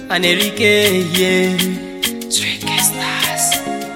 Anerike, yeah. Tricky Stars.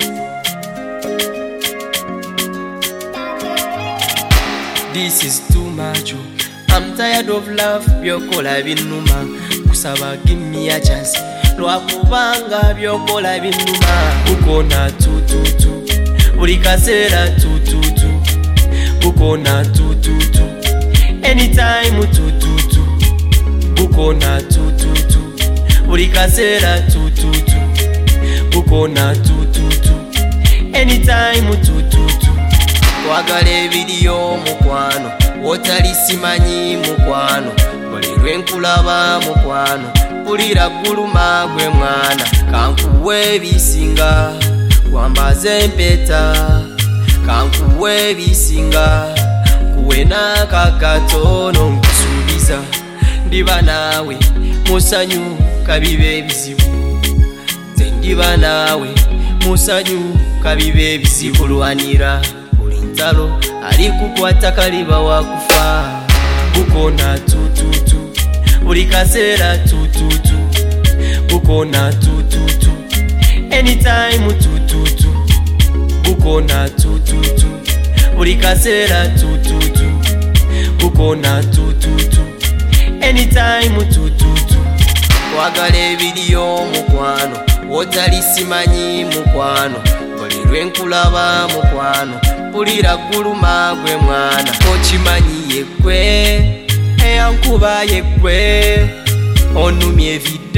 This is too much. I'm tired of love. Byokola binuma. Kusaba, give me a chance. Lwakubanga byokola binuma. Ukona tututu. Buli kaseera tututu. Ukona tututu. Anytime tututu. Ukona tututu. Buli kaseera tututu. Ukona tututu. Anytime tututu. Twagala ebidiyo mukwano, wotali simanyi mukwano, buli lwenkulaba mukwano, pulira guluma gwe mwana, kankuwe ebisinga, wambaze empeta, kankuwe ebisinga, kuwe n'akakatono nkusuubiza, ndiba naawe musanyu kabibe ebizibu, nze ndiba naawe musanyu kabibe ebizibu, lwanira ntalo alikukwata kaliba wakufa. Ukona tututu. Buli kaseera tututu. Ukona tututu. Anytime tututu. Ukona tututu. Buli kaseera tututu. Ukona tututu. Anytime tututu. Twagala ebidiyo mukwano, wotali simanyi mukwano, buli lwenkulaba mukwano, pulira guluma gwe mwana, okimanyi yekwe eyankuba yekwe, onumye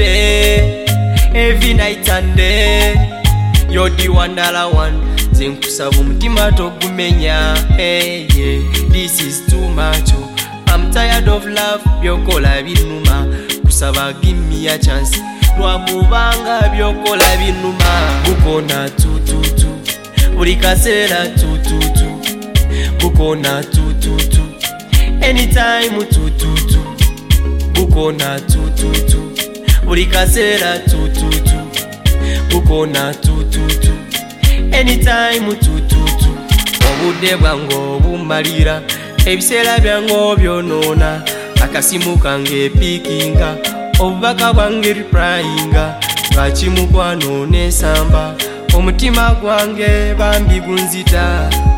every night and day, you're the wandala one, nze nkusaba omutima togumenya. Hey, yeah, this is too much. I'm tired of love. Byokola binuma. Kusaba, give me a chance. Lwakubanga byokola binuma. Ukona tututu. Buli kaseera tututu. Ukona tututu. Anytime tututu. Ukona tututu. Buli kaseera tututu. Ukona tututu. Anytime tututu. Obudde bwange obumalira, ebiseera byange obyonoona, akasimu kange pikinga, obubaka bwange replyinga, lwaki mukwano n'ensamba, omutima gwange bambi gunzita.